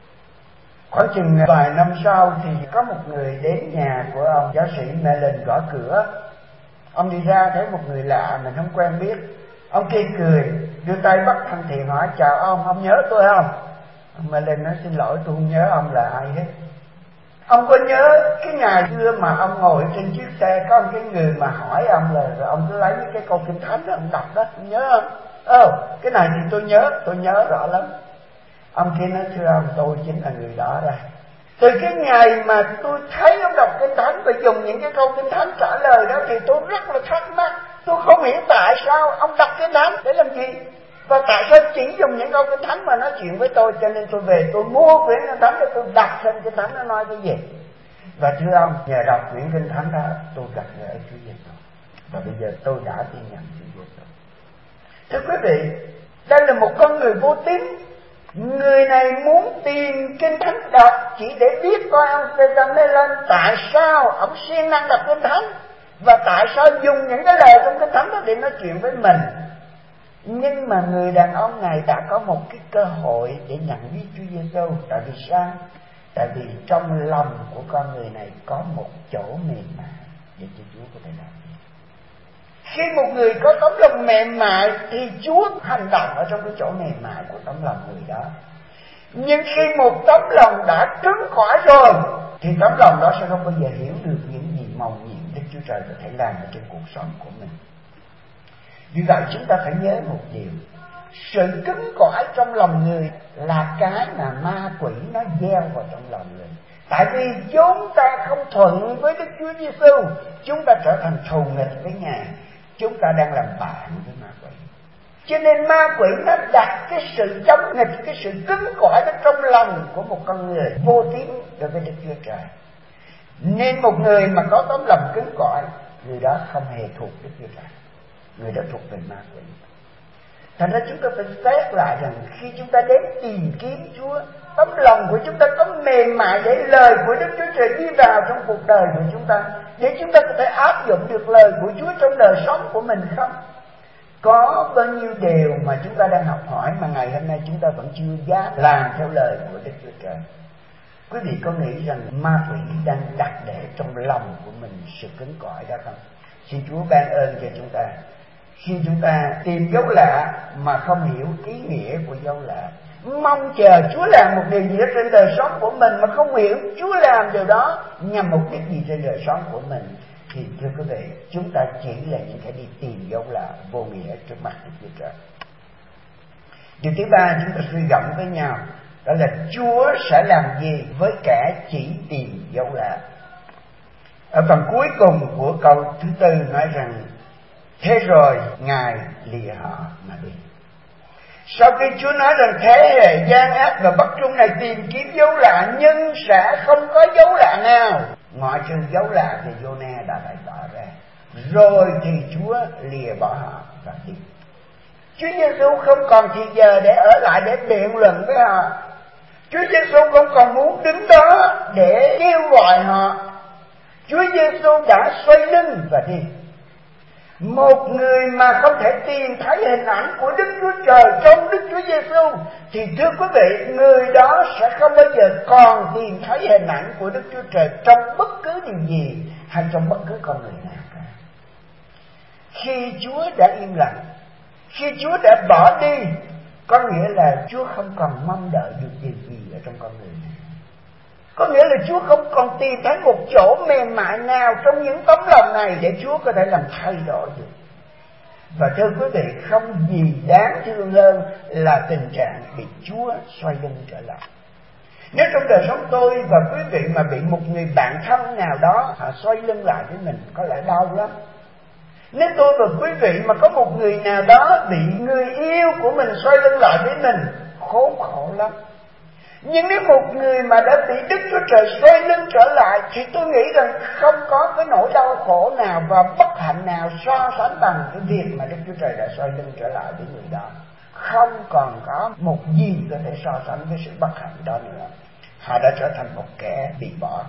Khoảng chừng vài năm sau thì có một người đến nhà của ông giáo sĩ Mellen gõ cửa. Ông đi ra thấy một người lạ mình không quen biết. Ông kia cười, đưa tay bắt thân thiện hỏi chào ông, ông nhớ tôi không? Ông Mellen nói xin lỗi tôi không nhớ ông là ai hết. Ông có nhớ cái ngày xưa mà ông ngồi trên chiếc xe có một cái người mà hỏi ông là rồi ông cứ lấy những cái câu Kinh Thánh đó ông đọc đó, ông nhớ không? Ồ, cái này thì tôi nhớ, tôi nhớ rõ lắm. Ông kia nói thưa ông, tôi chính là người đó đây. Từ cái ngày mà tôi thấy ông đọc Kinh Thánh và dùng những cái câu Kinh Thánh trả lời đó thì tôi rất là thắc mắc. Tôi không hiểu tại sao ông đọc Kinh Thánh để làm gì, và tại sao chỉ dùng những câu Kinh Thánh mà nói chuyện với tôi. Cho nên tôi về tôi mua quyển Kinh Thánh để tôi đọc xem Kinh Thánh nó nói cái gì. Và thưa ông, nhờ đọc quyển Kinh Thánh đó tôi gặp gỡ Chúa Giêsu, và bây giờ tôi đã tin nhận Chúa Giêsu. Thưa quý vị, đây là một con người vô tín. Người này muốn tìm Kinh Thánh đọc chỉ để biết coi ông Cesar Mellen tại sao ông siêng năng đọc Kinh Thánh, và tại sao dùng những cái lời trong Kinh Thánh đó để nói chuyện với mình. Nhưng mà người đàn ông này đã có một cái cơ hội để nhận biết Chúa Giêsu. Tại vì sao? Tại vì trong lòng của con người này có một chỗ mềm mại để cho Chúa có thể làm việc. Khi một người có tấm lòng mềm mại thì Chúa hành động ở trong cái chỗ mềm mại của tấm lòng người đó. Nhưng khi một tấm lòng đã cứng cỏi rồi thì tấm lòng đó sẽ không bao giờ hiểu được những gì mầu nhiệm Đức Chúa Trời có thể làm ở trong cuộc sống của mình. Vì vậy chúng ta phải nhớ một điều, sự cứng cỏi trong lòng người là cái mà ma quỷ nó gieo vào trong lòng người. Tại vì chúng ta không thuận với Đức Chúa Giêsu, chúng ta trở thành thù nghịch với Ngài, chúng ta đang làm bạn với ma quỷ. Cho nên ma quỷ nó đặt cái sự chống nghịch, cái sự cứng cỏi đó trong lòng của một con người vô tín đối với Đức Chúa Trời. Nên một người mà có tấm lòng cứng cỏi, người đó không hề thuộc Đức Chúa Trời, người đó thuộc về ma quỷ. Thành ra chúng ta phải xét lại rằng khi chúng ta đến tìm kiếm Chúa, tấm lòng của chúng ta có mềm mại để lời của Đức Chúa Trời đi vào trong cuộc đời của chúng ta, để chúng ta có thể áp dụng được lời của Chúa trong đời sống của mình không? Có bao nhiêu điều mà chúng ta đang học hỏi mà ngày hôm nay chúng ta vẫn chưa dám làm theo lời của Đức Chúa Trời. Quý vị có nghĩ rằng ma quỷ đang đặt để trong lòng của mình sự cứng cỏi đó không? Xin Chúa ban ơn cho chúng ta. Khi chúng ta tìm dấu lạ mà không hiểu ý nghĩa của dấu lạ, mong chờ Chúa làm một điều gì đó trên đời sống của mình mà không hiểu Chúa làm điều đó nhằm mục đích gì trên đời sống của mình, thì thưa quý vị, chúng ta chỉ là những kẻ đi tìm dấu lạ vô nghĩa trước mặt Đức Chúa Trời. Điều thứ ba chúng ta suy gẫm với nhau, đó là Chúa sẽ làm gì với kẻ chỉ tìm dấu lạ. Ở phần cuối cùng của câu thứ tư nói rằng, thế rồi Ngài lìa họ mà đi. Sau khi Chúa nói rằng thế hệ gian ác và bất trung này tìm kiếm dấu lạ nhưng sẽ không có dấu lạ nào, ngoại trừ dấu lạ thì Giô-na đã bày tỏ ra, rồi thì Chúa lìa bỏ họ và đi. Chúa Giêsu không còn thì giờ để ở lại để biện luận với họ. Chúa Giêsu không còn muốn đứng đó để kêu gọi họ. Chúa Giêsu đã xoay lưng và đi. Một người mà không thể tìm thấy hình ảnh của Đức Chúa Trời trong Đức Chúa Giêsu thì thưa quý vị, người đó sẽ không bao giờ còn tìm thấy hình ảnh của Đức Chúa Trời trong bất cứ điều gì hay trong bất cứ con người nào cả. Khi Chúa đã im lặng, khi Chúa đã bỏ đi, có nghĩa là Chúa không còn mong đợi được điều gì ở trong con người này. Có nghĩa là Chúa không còn tìm thấy một chỗ mềm mại nào trong những tấm lòng này để Chúa có thể làm thay đổi được. Và thưa quý vị, không gì đáng thương hơn là tình trạng bị Chúa xoay lưng trở lại. Nếu trong đời sống tôi và quý vị mà bị một người bạn thân nào đó họ xoay lưng lại với mình, có lẽ đau lắm. Nếu tôi và quý vị mà có một người nào đó bị người yêu của mình xoay lưng lại với mình, khốn khổ lắm. Nhưng nếu một người mà đã bị Đức Chúa Trời xoay lưng trở lại thì tôi nghĩ rằng không có cái nỗi đau khổ nào và bất hạnh nào so sánh bằng cái việc mà Đức Chúa Trời đã xoay lưng trở lại với người đó. Không còn có một gì có thể so sánh với sự bất hạnh đó nữa. Họ đã trở thành một kẻ bị bỏ.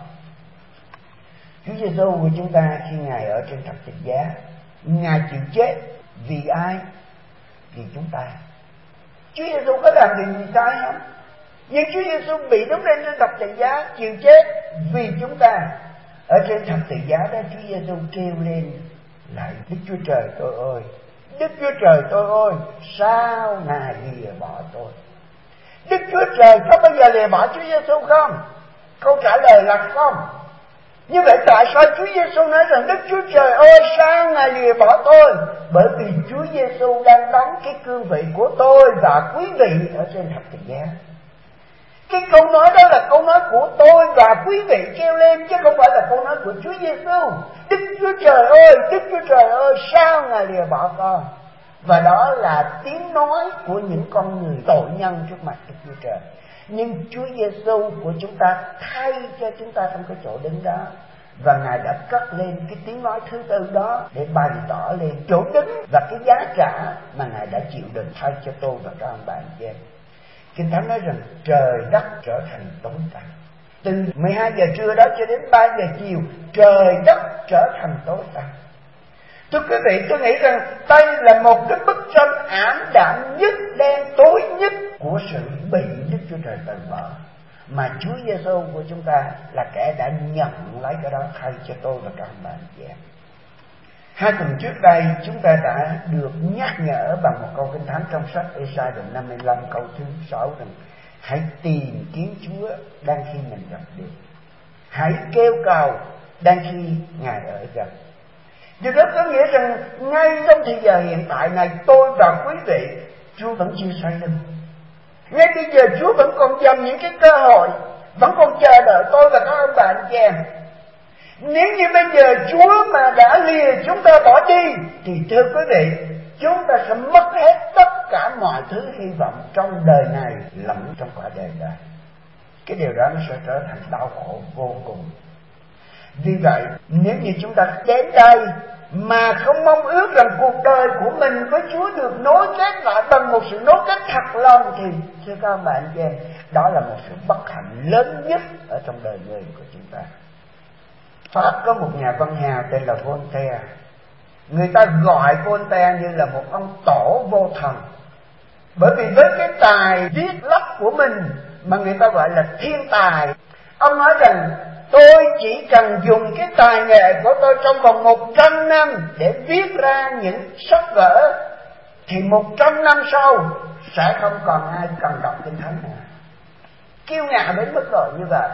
Chúa Giêsu của chúng ta khi Ngài ở trên thập tự giá, Ngài chịu chết vì ai? Vì chúng ta. Chúa Giêsu có làm điều gì sai không? Nhưng Chúa Giêsu bị đứng lên trên thập tự giá chịu chết vì chúng ta. Ở trên thập tự giá đó, Chúa Giêsu kêu lên lại, Đức Chúa Trời tôi ơi, Đức Chúa Trời tôi ơi, sao Ngài lìa bỏ tôi? Đức Chúa Trời có bao giờ lìa bỏ Chúa Giêsu không? Câu trả lời là không. Như vậy tại sao Chúa Giêsu nói rằng Đức Chúa Trời ơi, sao Ngài lìa bỏ tôi? Bởi vì Chúa Giêsu đang đóng cái cương vị của tôi và quý vị ở trên thập tự giá. Cái câu nói đó là câu nói của tôi và quý vị kêu lên, chứ không phải là câu nói của Chúa Giêsu. Đức Chúa Trời ơi, Đức Chúa Trời ơi, sao Ngài lìa bỏ con? Và đó là tiếng nói của những con người tội nhân trước mặt Đức Chúa Trời. Nhưng Chúa Giêsu của chúng ta thay cho chúng ta trong cái chỗ đứng đó, và Ngài đã cất lên cái tiếng nói thứ tư đó để bày tỏ lên chỗ đứng và cái giá trả mà Ngài đã chịu đựng thay cho tôi và các ông bạn chị em. Kinh Thánh nói rằng trời đất trở thành tối tăm. Từ mười hai giờ trưa đó cho đến ba giờ chiều, trời đất trở thành tối tăm. Thưa quý vị, tôi nghĩ rằng đây là một cái bức tranh ảm đạm nhất, đen tối nhất của sự bị Đức Chúa Trời từ bỏ. Mà Chúa Giêsu của chúng ta là kẻ đã nhận lấy cái đó thay cho tôi và các bạn chị em. Hai tuần trước đây chúng ta đã được nhắc nhở bằng một câu Kinh Thánh trong sách Ê-sai đoạn năm mươi lăm câu thứ sáu rằng hãy tìm kiếm Chúa đang khi mình gặp được, hãy kêu cầu đang khi Ngài ở gần. Điều đó có nghĩa rằng ngay trong thời giờ hiện tại này, tôi và quý vị, Chúa vẫn chưa xoay lưng. Ngay bây giờ Chúa vẫn còn dành những cái cơ hội, vẫn còn chờ đợi tôi và các ông bạn chị em. Nếu như bây giờ Chúa mà đã lìa chúng ta bỏ đi thì thưa quý vị, chúng ta sẽ mất hết tất cả mọi thứ hy vọng trong đời này lẫn trong quả đời đời. Cái điều đó nó sẽ trở thành đau khổ vô cùng. Vì vậy, nếu như chúng ta đến đây mà không mong ước rằng cuộc đời của mình với Chúa được nối kết lại bằng một sự nối kết thật lòng, thì thưa các bạn chị em, đó là một sự bất hạnh lớn nhất ở trong đời người của chúng ta. Pháp có một nhà văn hào tên là Voltaire. Người ta gọi Voltaire như là một ông tổ vô thần, bởi vì với cái tài viết lách của mình mà người ta gọi là thiên tài. Ông nói rằng tôi chỉ cần dùng cái tài nghệ của tôi trong vòng một trăm năm để viết ra những sách vở, thì một trăm năm sau sẽ không còn ai cần đọc Kinh Thánh nữa. Kiêu ngạo đến mức độ như vậy.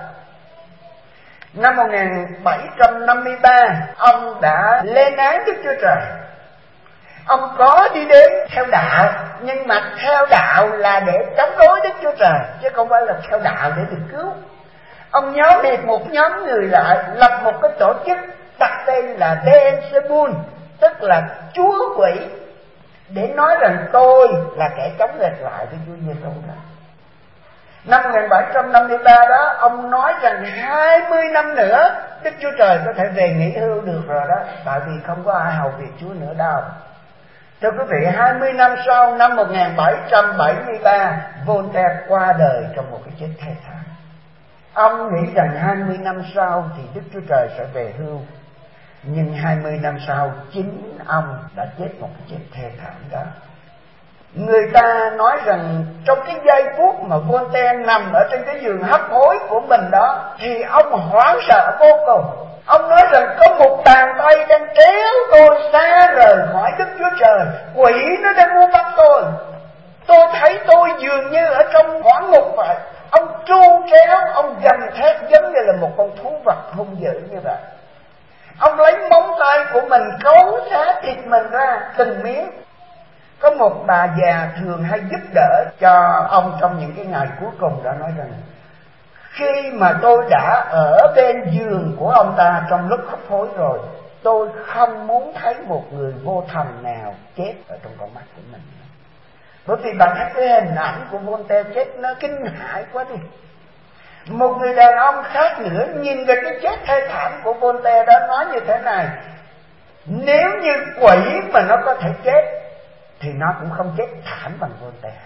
Năm một nghìn bảy trăm năm mươi ba, ông đã lên án Đức Chúa Trời. Ông có đi đến theo đạo, nhưng mà theo đạo là để chống đối Đức Chúa Trời, chứ không phải là theo đạo để được cứu. Ông nhóm biệt một nhóm người lại, lập một cái tổ chức đặt tên là Beelzebul, tức là chúa quỷ, để nói rằng tôi là kẻ chống nghịch lại với Chúa Giêsu đó. Năm một nghìn bảy trăm năm mươi ba đó, ông nói rằng hai mươi năm nữa Đức Chúa Trời có thể về nghỉ hưu được rồi đó, tại vì không có ai hầu việc Chúa nữa đâu. Thưa quý vị, hai mươi năm sau, năm một nghìn bảy trăm bảy mươi ba, Voltaire qua đời trong một cái chết thê thảm. Ông nghĩ rằng hai mươi năm sau thì Đức Chúa Trời sẽ về hưu, nhưng hai mươi năm sau chính ông đã chết một cái chết thê thảm đó. Người ta nói rằng trong cái giây phút mà Voltaire nằm ở trên cái giường hấp hối của mình đó, thì ông hoảng sợ vô cùng. Ông nói rằng có một bàn tay đang kéo tôi xa rời khỏi Đức Chúa Trời, quỷ nó đang muốn bắt tôi. Tôi thấy tôi dường như ở trong hỏa ngục vậy. Ông tru kéo, ông gầm thét giống như là một con thú vật hung dữ như vậy. Ông lấy móng tay của mình cấu xé thịt mình ra từng miếng. Có một bà già thường hay giúp đỡ cho ông trong những cái ngày cuối cùng đã nói rằng, khi mà tôi đã ở bên giường của ông ta trong lúc hấp hối rồi, tôi không muốn thấy một người vô thần nào chết ở trong con mắt của mình. Bởi vì bạn thấy cái hình ảnh của Voltaire chết nó kinh hãi quá đi. Một người đàn ông khác nữa nhìn về cái chết thê thảm của Voltaire đó nói như thế này: nếu như quỷ mà nó có thể chết thì nó cũng không chết thảm bằng Voltaire.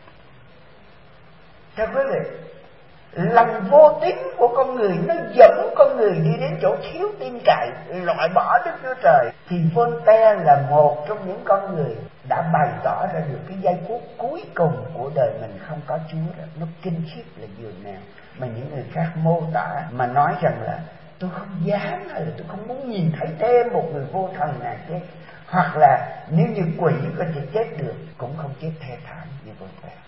Thưa quý vị, lòng vô tín của con người nó dẫn con người đi đến chỗ thiếu tin cậy, loại bỏ Đức Chúa Trời. Thì Voltaire là một trong những con người đã bày tỏ ra được cái giây phút cuối cùng của đời mình không có Chúa đó. Nó kinh khiếp là giường nào mà những người khác mô tả mà nói rằng là tôi không dám, hay là tôi không muốn nhìn thấy thêm một người vô thần nào chết, hoặc là nếu như quỷ có thể chết được cũng không chết thê thảm như Voltaire.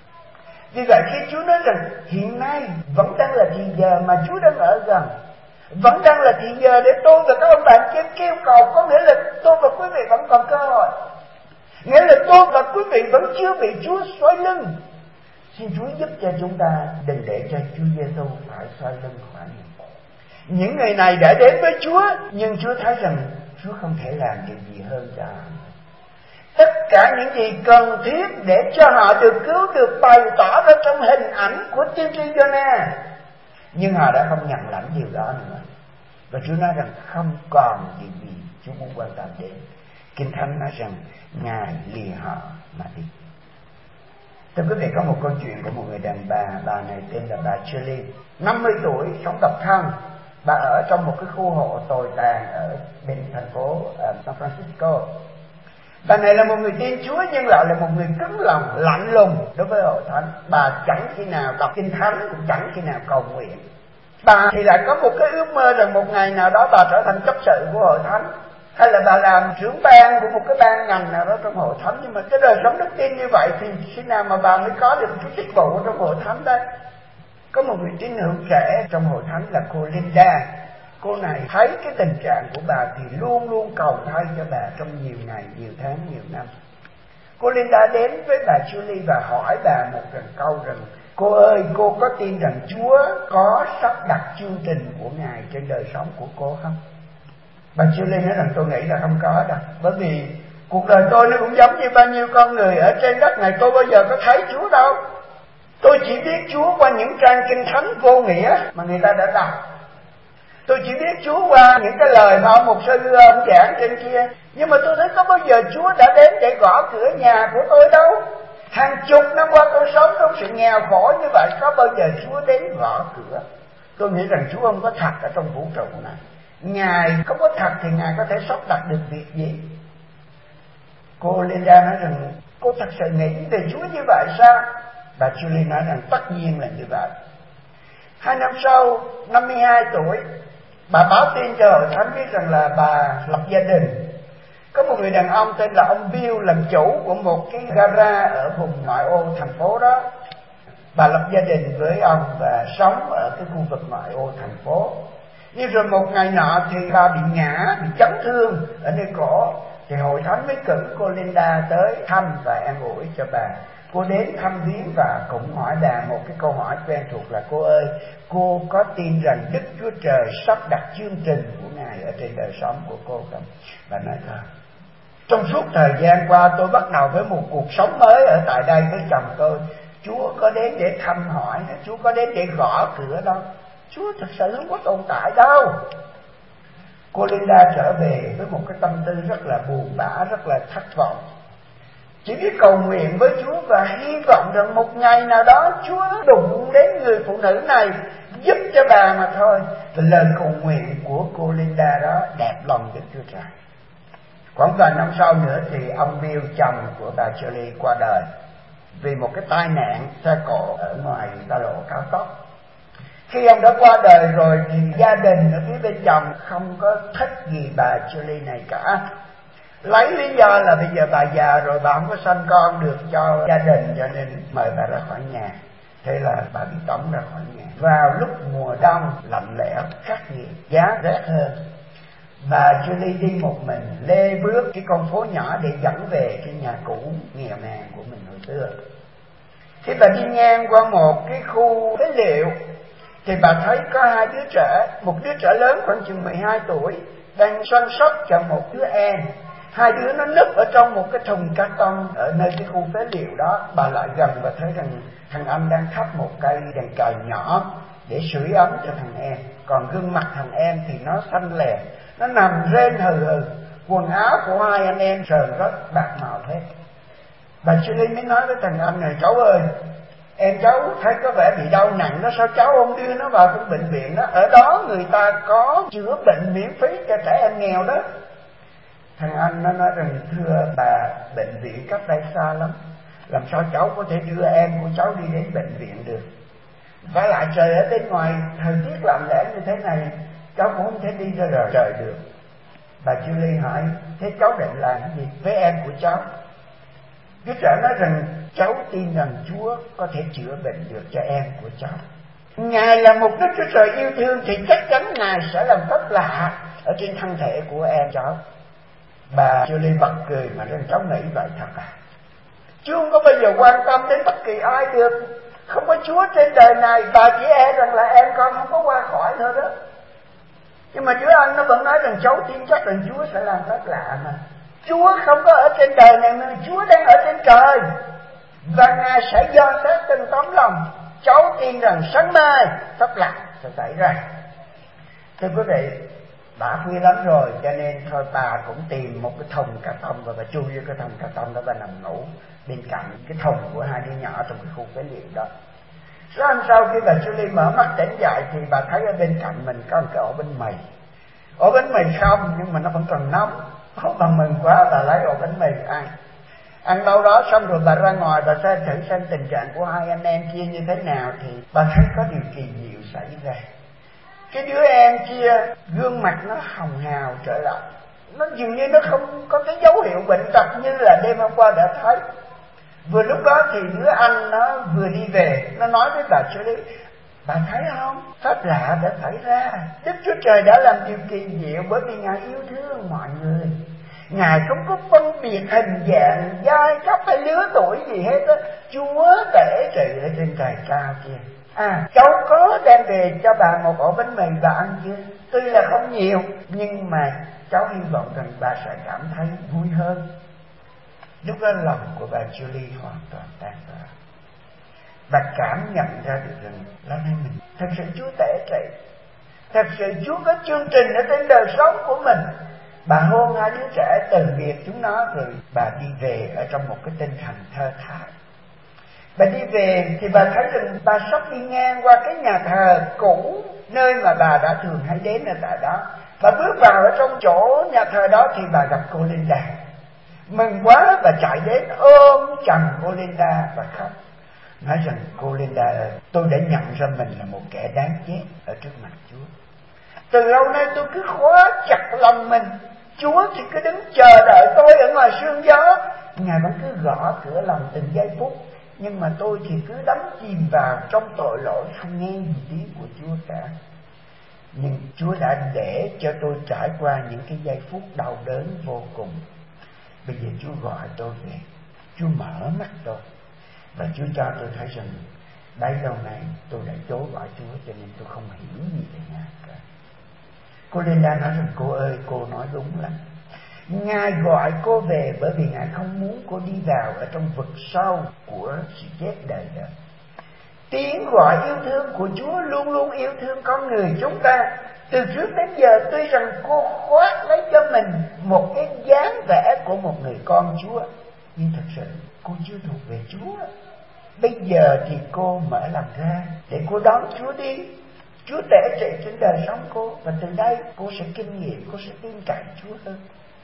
Vì vậy khi Chúa nói rằng hiện nay vẫn đang là thì giờ mà Chúa đang ở gần, vẫn đang là thì giờ để tôi và các ông bạn trên kêu cầu, có nghĩa là tôi và quý vị vẫn còn cơ hội. Nghĩa là tôi và quý vị vẫn chưa bị Chúa xoay lưng. Xin Chúa giúp cho chúng ta đừng để cho Chúa Giêsu phải xoay lưng khỏi mình. Những người này đã đến với Chúa, nhưng Chúa thấy rằng Chúa không thể làm điều gì hơn cho họ. Tất cả những gì cần thiết để cho họ được cứu được bày tỏ ra trong hình ảnh của tiên tri Giô-na, nhưng họ đã không nhận lãnh điều đó nữa. Và Chúa nói rằng không còn điều gì Chúa muốn quan tâm đến. Kinh Thánh nói rằng Ngài lìa họ mà đi. Thưa quý vị, có một câu chuyện của một người đàn bà, bà này tên là bà Shirley, năm mươi tuổi, sống độc thân. Bà ở trong một cái khu hộ tồi tàn ở bên thành phố uh, San Francisco. Bà này là một người tin Chúa nhưng lại là một người cứng lòng, lạnh lùng đối với hội thánh. Bà chẳng khi nào đọc Kinh Thánh, cũng chẳng khi nào cầu nguyện. Bà thì lại có một cái ước mơ rằng một ngày nào đó bà trở thành chấp sự của hội thánh, hay là bà làm trưởng ban của một cái ban ngành nào đó trong hội thánh. Nhưng mà cái đời sống đức tin như vậy thì khi nào mà bà mới có được một chút chức vụ trong hội thánh đấy. Có một người tín hữu trẻ trong hội thánh là cô Linda. Cô này thấy cái tình trạng của bà thì luôn luôn cầu thay cho bà trong nhiều ngày, nhiều tháng, nhiều năm. Cô Linda đến với bà Julie và hỏi bà một rằng câu rằng: cô ơi, cô có tin rằng Chúa có sắp đặt chương trình của Ngài trên đời sống của cô không? Bà Julie nói rằng tôi nghĩ là không có đâu. Bởi vì Cuộc đời tôi nó cũng giống như bao nhiêu con người ở trên đất này, tôi bao giờ có thấy Chúa đâu. Tôi chỉ biết Chúa qua những trang kinh thánh vô nghĩa mà người ta đã đọc. Tôi chỉ biết Chúa qua những cái lời mà ông mục sư ông giảng trên kia. Nhưng mà tôi thấy có bao giờ Chúa đã đến để gõ cửa nhà của tôi đâu. Hàng chục năm qua tôi sống trong sự nghèo khổ như vậy, có bao giờ Chúa đến gõ cửa. Tôi nghĩ rằng Chúa không có thật ở trong vũ trụ này. Ngài không có thật thì Ngài có thể sắp đặt được việc gì. Cô Linda nói rằng cô thật sự nghĩ về Chúa như vậy sao? Bà Julie nói rằng tất nhiên là như vậy. Hai năm sau, năm mươi hai tuổi, bà báo tin cho hội thánh biết rằng là bà lập gia đình. Có một người đàn ông tên là ông Bill làm chủ của một cái gara ở vùng ngoại ô thành phố đó. Bà lập gia đình với ông và sống ở cái khu vực ngoại ô thành phố. Nhưng rồi một ngày nọ thì bà bị ngã, bị chấn thương ở nơi cổ. Thì hội thánh mới cử cô Linda tới thăm và an ủi cho bà. Cô đến thăm viếng và cũng hỏi bà một cái câu hỏi quen thuộc là: cô ơi, cô có tin rằng Đức Chúa Trời sắp đặt chương trình của Ngài ở trên đời sống của cô không? Bà nói là trong suốt thời gian qua tôi bắt đầu với một cuộc sống mới ở tại đây với chồng tôi. Chúa có đến để thăm hỏi, Chúa có đến để gõ cửa đâu. Chúa thật sự không có tồn tại đâu. Cô Linda trở về với một cái tâm tư rất là buồn bã, rất là thất vọng. Chỉ biết cầu nguyện với Chúa và hy vọng rằng một ngày nào đó Chúa đụng đến người phụ nữ này giúp cho bà mà thôi. Và lời cầu nguyện của cô Linda đó đẹp lòng Đức Chúa Trời. Khoảng vài năm sau nữa thì ông Bill, chồng của bà Shirley, qua đời vì một cái tai nạn xe cộ ở ngoài xa lộ cao tốc. Khi ông đã qua đời rồi thì gia đình ở phía bên chồng không có thích gì bà Shirley này cả. Lấy lý do là bây giờ bà già rồi, bà không có sanh con được cho gia đình, cho nên mời bà ra khỏi nhà. Thế là bà bị tống ra khỏi nhà. Vào lúc mùa đông lạnh lẽo khắc nghiệt, giá rét hơn, bà Julie đi một mình lê bước cái con phố nhỏ để dẫn về cái nhà cũ nghèo nàn của mình hồi xưa. Khi bà đi ngang qua một cái khu phế liệu thì bà thấy có hai đứa trẻ, một đứa trẻ lớn khoảng chừng mười hai tuổi đang săn sóc cho một đứa em. Hai đứa nó núp ở trong một cái thùng cát tông ở nơi cái khu phế liệu đó. Bà lại gần và thấy rằng thằng anh đang thắp một cây đèn cày nhỏ để sưởi ấm cho thằng em. Còn gương mặt thằng em thì nó xanh lè, nó nằm rên hừ hừ. Quần áo của hai anh em sờn rất bạc màu hết. Bà Julie mới nói với thằng anh này: cháu ơi, em cháu thấy có vẻ bị đau nặng đó, sao cháu không đưa nó vào trong bệnh viện đó? Ở đó người ta có chữa bệnh miễn phí cho trẻ em nghèo đó. Thằng anh nó nói rằng: thưa bà, bệnh viện cách đây xa lắm, làm sao cháu có thể đưa em của cháu đi đến bệnh viện được? Và lại trời ở bên ngoài thời tiết lạnh lẽo như thế này, cháu cũng không thể đi ra đời trời được. Bà Julie hỏi: thế cháu định làm cái gì với em của cháu? Đứa trẻ nói rằng: cháu tin rằng Chúa có thể chữa bệnh được cho em của cháu. Ngài là một Đức Chúa Trời yêu thương thì chắc chắn Ngài sẽ làm phép lạ ở trên thân thể của em cháu. Bà Julie bật cười mà rằng: cháu nghĩ vậy thật à? Chúa không có bao giờ quan tâm đến bất kỳ ai được. Không có Chúa trên đời này, bà chỉ e rằng là em con không có qua khỏi thôi đó. Nhưng mà đứa anh nó vẫn nói rằng: cháu tin chắc rằng Chúa sẽ làm phép lạ mà. Chúa không có ở trên đời này mà Chúa đang ở trên trời, và Ngài sẽ dò xét từng tấm lòng. Cháu tin rằng sáng mai phép lạ sẽ xảy ra. Thưa quý vị, đã khuya lắm rồi, cho nên thôi bà cũng tìm một cái thùng cà tông và bà chui vô cái thùng cà tông đó và nằm ngủ bên cạnh cái thùng của hai đứa nhỏ trong cái khu phế liệu đó. Sáng sau khi bà Julie mở mắt tỉnh dậy thì bà thấy ở bên cạnh mình có một cái ổ bánh mì. Ổ bánh mì không nhưng mà nó vẫn còn nóng. Ô, bà mừng quá, bà lấy ổ bánh mì ăn. Ăn lâu đó xong rồi bà ra ngoài, bà xem thử xem tình trạng của hai anh em kia như thế nào thì bà thấy có điều kỳ diệu xảy ra. Cái đứa em kia gương mặt nó hồng hào trở lại, nó dường như nó không có cái dấu hiệu bệnh tật như là đêm hôm qua đã thấy. Vừa lúc đó thì đứa anh nó vừa đi về, nó nói với bà Shirley: bà thấy không, phép lạ đã xảy ra. Đức Chúa Trời đã làm điều kỳ diệu bởi vì Ngài yêu thương mọi người. Ngài không có phân biệt hình dạng, giai cấp hay lứa tuổi gì hết á. Chúa tể trị ở trên trời cao kia. À, cháu có đem về cho bà một ổ bánh mì bà ăn chưa? Tuy là không nhiều, nhưng mà cháu hy vọng rằng bà sẽ cảm thấy vui hơn. Lúc đó lòng của bà Julie hoàn toàn tan vỡ. Bà cảm nhận ra được rằng là nay mình thật sự Chúa tể trị. Thật sự Chúa có chương trình ở trên đời sống của mình. Bà hôn hai đứa trẻ từ biệt chúng nó, rồi bà đi về ở trong một cái tinh thần thơ thải. Bà đi về thì bà thấy rằng bà sắp đi ngang qua cái nhà thờ cũ, nơi mà bà đã thường hay đến ở tại đó. Bà bước vào ở trong chỗ nhà thờ đó thì bà gặp cô Linda. Mừng quá, bà chạy đến ôm chầm cô Linda và khóc. Nói rằng cô Linda ơi, tôi đã nhận ra mình là một kẻ đáng chết ở trước mặt Chúa. Từ lâu nay tôi cứ khóa chặt lòng mình. Chúa thì cứ đứng chờ đợi tôi ở ngoài sương gió. Ngài vẫn cứ gõ cửa lòng từng giây phút. Nhưng mà tôi thì cứ đắm chìm vào trong tội lỗi, không nghe gì tiếng của Chúa cả. Nhưng Chúa đã để cho tôi trải qua những cái giây phút đau đớn vô cùng. Bây giờ Chúa gọi tôi về, Chúa mở mắt tôi, và Chúa cho tôi thấy rằng bấy lâu nay tôi đã chối bỏ Chúa, cho nên tôi không hiểu gì về Ngài cả. Cô Linda nói rằng cô ơi, cô nói đúng lắm. Ngài gọi cô về bởi vì Ngài không muốn cô đi vào ở trong vực sâu của sự chết đời đời. Tiếng gọi yêu thương của Chúa luôn luôn yêu thương con người chúng ta. Từ trước đến giờ tuy rằng cô khoác lấy cho mình một cái dáng vẻ của một người con Chúa, nhưng thật sự cô chưa thuộc về Chúa. Bây giờ thì cô mở lòng ra để cô đón Chúa đi. Chúa tể trị trên đời sống cô, và từ đây cô sẽ kinh nghiệm, cô sẽ tin cậy Chúa hơn.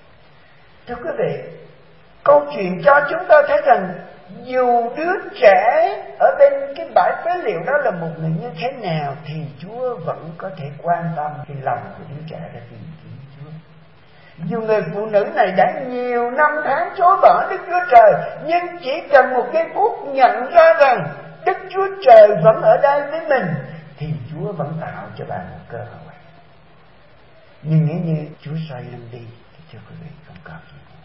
Thưa quý vị, câu chuyện cho chúng ta thấy rằng dù đứa trẻ ở bên cái bãi phế liệu đó là một người như thế nào, thì Chúa vẫn có thể quan tâm cái lòng của đứa trẻ đã tìm kiếm Chúa. Dù người phụ nữ này đã nhiều năm tháng chối bỏ Đức Chúa Trời, nhưng chỉ cần một giây phút nhận ra rằng Đức Chúa Trời vẫn ở đây với mình, thì Chúa vẫn tạo cho bà một cơ hội. Nhưng nếu như Chúa xoay lưng đi thì thưa quý vị, không còn gì nữa.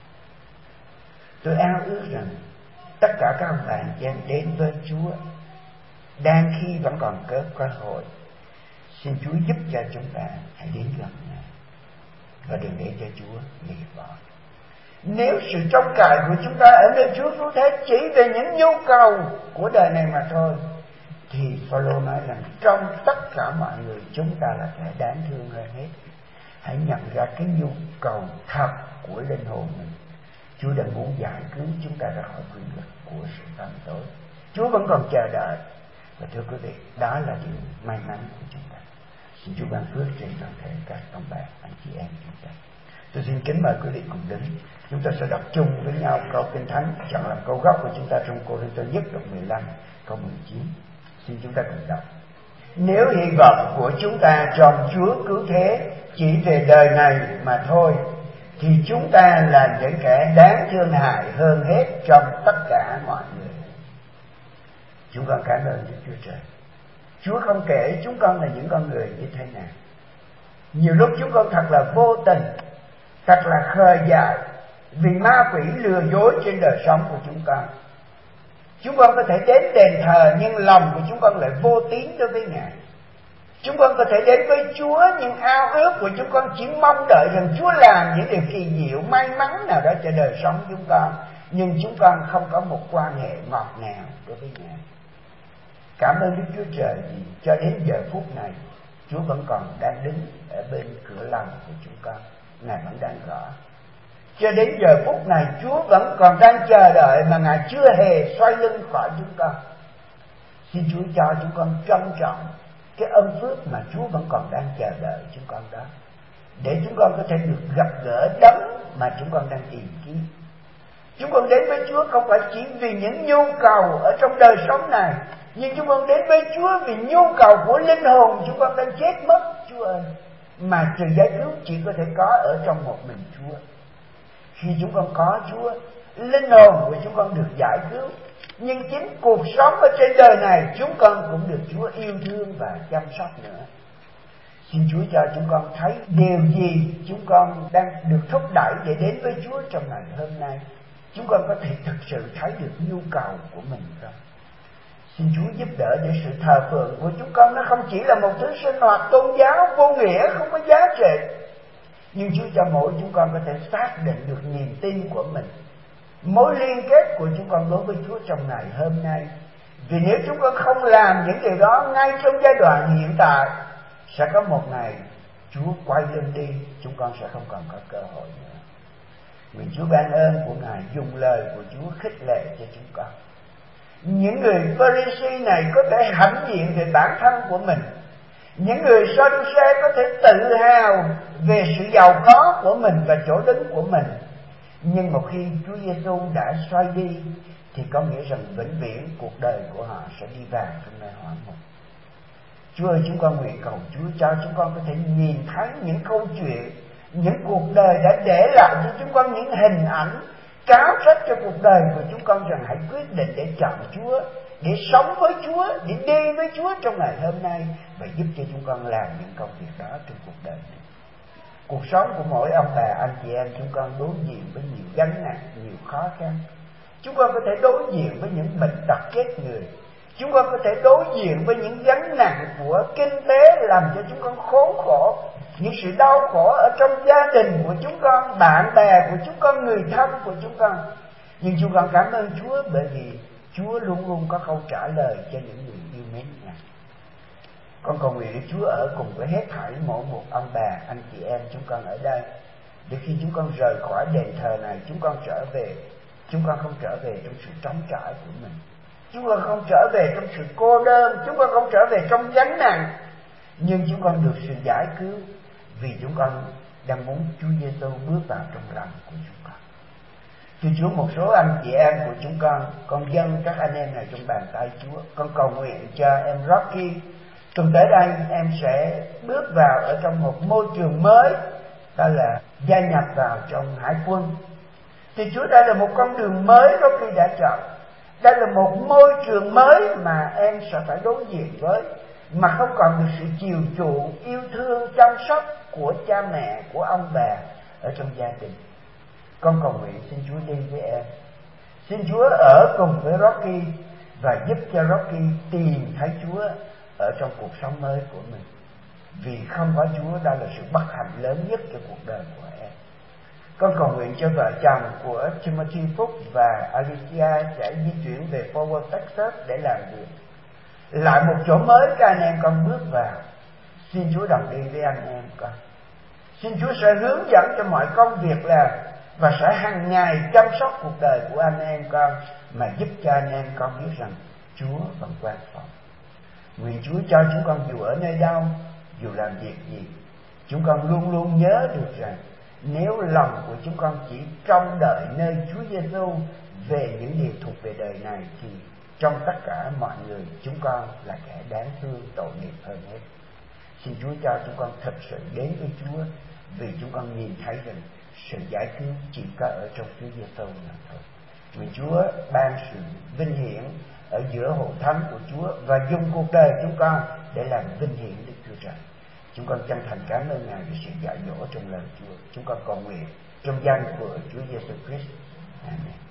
Tôi ao ước rằng tất cả các ông bạn chị em đến với Chúa đang khi vẫn còn có cơ hội. Xin Chúa giúp cho chúng ta hãy đến gần Ngài và đừng để cho Chúa liệt bỏ. Nếu sự trông cậy của chúng ta ở nơi Chúa cứu thế chỉ về những nhu cầu của đời này mà thôi, thì Phaolô nói rằng trong tất cả mọi người chúng ta là kẻ đáng thương hơn hết. Hãy nhận ra cái nhu cầu thật của linh hồn mình. Chúa đang muốn giải cứu chúng ta ra khỏi quyền lực của sự tăm tối. Chúa vẫn còn chờ đợi. Và thưa quý vị, đó là điều may mắn của chúng ta. Xin Chúa ban phước trên toàn thể các ông bà, anh chị em chúng ta. Tôi xin kính mời quý vị cùng đứng. Chúng ta sẽ đọc chung với nhau câu Kinh Thánh, chọn làm câu gốc của chúng ta trong Cô-rinh-tô nhất đoạn mười lăm, câu mười chín. Xin chúng ta cùng đọc. Nếu hy vọng của chúng ta trong Chúa cứu thế chỉ về đời này mà thôi, thì chúng ta là những kẻ đáng thương hại hơn hết trong tất cả mọi người. Chúng con cảm ơn Đức Chúa Trời. Chúa không kể chúng con là những con người như thế nào. Nhiều lúc chúng con thật là vô tình, thật là khờ dại, vì ma quỷ lừa dối trên đời sống của chúng con. Chúng con có thể đến đền thờ, nhưng lòng của chúng con lại vô tín đối với Ngài. Chúng con có thể đến với Chúa, nhưng ao ước của chúng con chỉ mong đợi rằng Chúa làm những điều kỳ diệu, may mắn nào đó cho đời sống chúng con, nhưng chúng con không có một quan hệ ngọt ngào đối với Ngài. Cảm ơn Đức Chúa Trời vì cho đến giờ phút này Chúa vẫn còn đang đứng ở bên cửa lòng của chúng con. Ngài vẫn đang gõ. Cho đến giờ phút này Chúa vẫn còn đang chờ đợi, mà Ngài chưa hề xoay lưng khỏi chúng con. Xin Chúa cho chúng con trân trọng cái ơn phước mà Chúa vẫn còn đang chờ đợi chúng con đó, để chúng con có thể được gặp gỡ đấng mà chúng con đang tìm kiếm. Chúng con đến với Chúa không phải chỉ vì những nhu cầu ở trong đời sống này, nhưng chúng con đến với Chúa vì nhu cầu của linh hồn chúng con đang chết mất, Chúa ơi. Mà sự giải cứu chỉ có thể có ở trong một mình Chúa. Khi chúng con có Chúa, linh hồn của chúng con được giải cứu, nhưng chính cuộc sống ở trên đời này chúng con cũng được Chúa yêu thương và chăm sóc nữa. Xin Chúa cho chúng con thấy điều gì chúng con đang được thúc đẩy để đến với Chúa trong ngày hôm nay. Chúng con có thể thực sự thấy được nhu cầu của mình không? Xin Chúa giúp đỡ để sự thờ phượng của chúng con nó không chỉ là một thứ sinh hoạt tôn giáo vô nghĩa, không có giá trị, nhưng Chúa cho mỗi chúng con có thể xác định được niềm tin của mình mối liên kết của chúng con đối với Chúa trong ngày hôm nay. Vì nếu chúng con không làm những điều đó ngay trong giai đoạn hiện tại, sẽ có một ngày Chúa quay lưng đi, chúng con sẽ không còn có cơ hội nữa. Nguyện Chúa ban ơn của Ngài dùng lời của Chúa khích lệ cho chúng con. Những người Pharisee này có thể hãnh diện về bản thân của mình. Những người Sadducê có thể tự hào về sự giàu có của mình và chỗ đứng của mình. Nhưng một khi Chúa Giêsu đã xoay đi, thì có nghĩa rằng vĩnh viễn cuộc đời của họ sẽ đi vào trong nơi hỏa ngục. Chúa ơi, chúng con nguyện cầu Chúa cho chúng con có thể nhìn thấy những câu chuyện, những cuộc đời đã để lại cho chúng con những hình ảnh cáo trách cho cuộc đời của chúng con, rằng hãy quyết định để chọn Chúa, để sống với Chúa, để đi với Chúa trong ngày hôm nay, và giúp cho chúng con làm những công việc đó trong cuộc đời này. Cuộc sống của mỗi ông bà, anh chị em chúng con đối diện với nhiều gánh nặng, nhiều khó khăn. Chúng con có thể đối diện với những bệnh tật chết người. Chúng con có thể đối diện với những gánh nặng của kinh tế làm cho chúng con khốn khổ, những sự đau khổ ở trong gia đình của chúng con, bạn bè của chúng con, người thân của chúng con. Nhưng chúng con cảm ơn Chúa, bởi vì Chúa luôn luôn có câu trả lời cho những người yêu mến Ngài. Con cầu nguyện để Chúa ở cùng với hết thảy mỗi một ông bà, anh chị em chúng con ở đây, để khi chúng con rời khỏi đền thờ này, chúng con trở về, chúng con không trở về trong sự trống trải của mình, chúng con không trở về trong sự cô đơn, chúng con không trở về trong gánh nặng, nhưng chúng con được sự giải cứu, vì chúng con đang muốn Chúa Giêsu bước vào trong lòng của chúng con. Thưa Chúa, một số anh chị em của chúng con, con dâng các anh em này trong bàn tay Chúa. Con cầu nguyện cho em Rocky, tuần tới đây em sẽ bước vào ở trong một môi trường mới, đó là gia nhập vào trong hải quân. Thì Chúa, đây là một con đường mới Rocky đã chọn. Đây là một môi trường mới mà em sẽ phải đối diện với, mà không còn được sự chiều chuộng, yêu thương, chăm sóc của cha mẹ, của ông bà ở trong gia đình. Con cầu nguyện xin Chúa đi với em, xin Chúa ở cùng với Rocky và giúp cho Rocky tìm thấy Chúa ở trong cuộc sống mới của mình. Vì không có Chúa, đó là sự bất hạnh lớn nhất cho cuộc đời của em. Con cầu nguyện cho vợ chồng của Timothy Phúc và Alicia sẽ di chuyển về Fort Worth, Texas để làm việc. Lại một chỗ mới các anh em con bước vào. Xin Chúa đồng đi với anh em con. Xin Chúa sẽ hướng dẫn cho mọi công việc làm, và sẽ hàng ngày chăm sóc cuộc đời của anh em con, mà giúp cho anh em con biết rằng Chúa vẫn quan trọng. Nguyện Chúa cho chúng con dù ở nơi đâu, dù làm việc gì, chúng con luôn luôn nhớ được rằng nếu lòng của chúng con chỉ trông đợi nơi Chúa Giêsu về những điều thuộc về đời này, thì trong tất cả mọi người chúng con là kẻ đáng thương tội nghiệp hơn hết. Xin Chúa cho chúng con thật sự đến với Chúa, vì chúng con nhìn thấy rằng sự giải cứu chỉ có ở trong Chúa Giêsu mà thôi. Nguyện Chúa ban sự vinh hiển ở giữa hội thánh của Chúa, và dùng cuộc đời chúng con để làm vinh hiển Đức Chúa Trời. Chúng con chân thành cảm ơn Ngài vì sự dạy dỗ trong lời Chúa. Chúng con cầu nguyện trong danh của Chúa Giêsu Christ. Amen.